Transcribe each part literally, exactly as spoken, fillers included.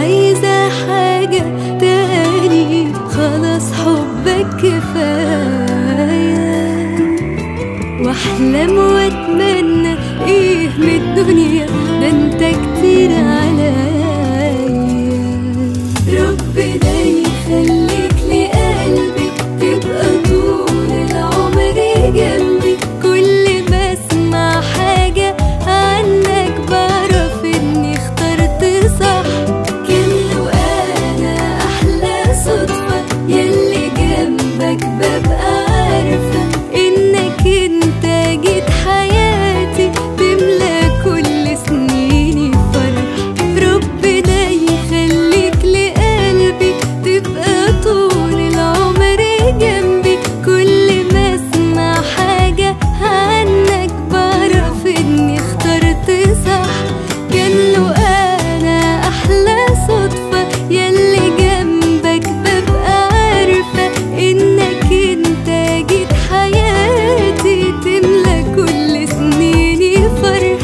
عايزة حاجة تاني، خلاص حبك كفاية. واحلم واتمنى ايه من الدنيا، ده انت كتير عليا. ربنا يخليك لقلبي، تبقى طول العمر جنبي. كل ما اسمع حاجة عنك بعرف اني اخترت صح. كأنه انا احلى صدفة، يلي جنبك ببقى عارفة انك انت جيت حياتي، تملى كل سنيني فرح. ربنا يخليك لقلبي، تبقى طول العمر جنبي. كل ما اسمع حاجة عنك بعرف اني اخترت صح. كأنه انا احلى صدفة، يلي جنبك ببقى عارفة انك انت جيت حياتي، تملى كل سنيني فرح.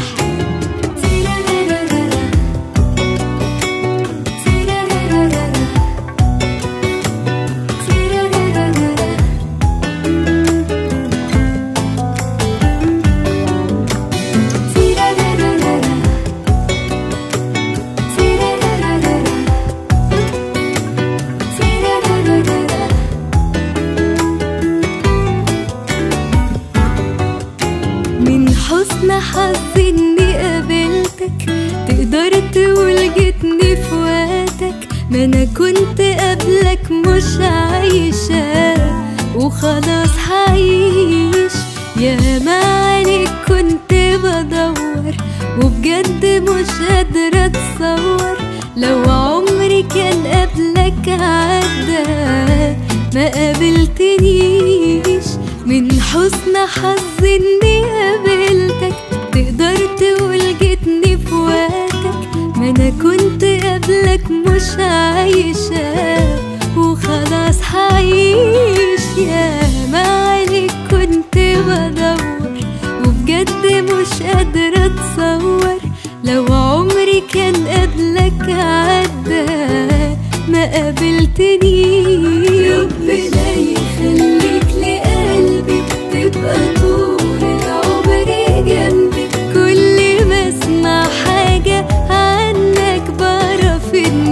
من حسن حظي اني قابلتك، تقدر تقول جيتني في وقتك. ما انا كنت قبلك مش عايشة، وخلاص هعيش. يا ما عليك كنت بدور، وبجد مش قادرة اتصور. لو عمري كان قبلك عدى ما قابلتنيش. من حسن حظي اني قابلتك، تقدر تقول جيتني في وقتك. ما انا كنت قبلك مش عايشة، وخلاص هعيش. يا ما عليك كنت بدور، وبجد مش قادرة اتصور. لو عمري كان قبلك عدى ما قابلتنيش. ربنا يخليك لقلبي، تبقى طول العمر جنبي. كل ما اسمع حاجة عنك بعرف اني